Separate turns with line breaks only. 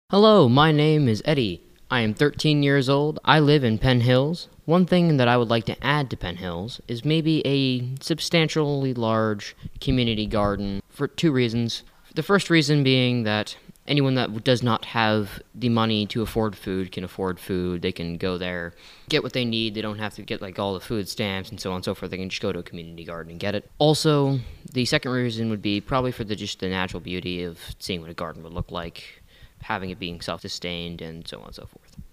Hello, my name is Eddie. I am 13 years old. I live in Penn Hills. One thing that I would like to add to Penn Hills is maybe a substantially large community garden for two reasons. The first reason being that anyone that does not have the money to afford food can afford food. They can go there, get what they need. They don't have to get like all the food stamps and so on and so forth. They can just go to a community garden and get it. Also, the second reason would be probably for just the natural beauty of seeing what a garden would look like, having it being self-sustained, and so on and so forth.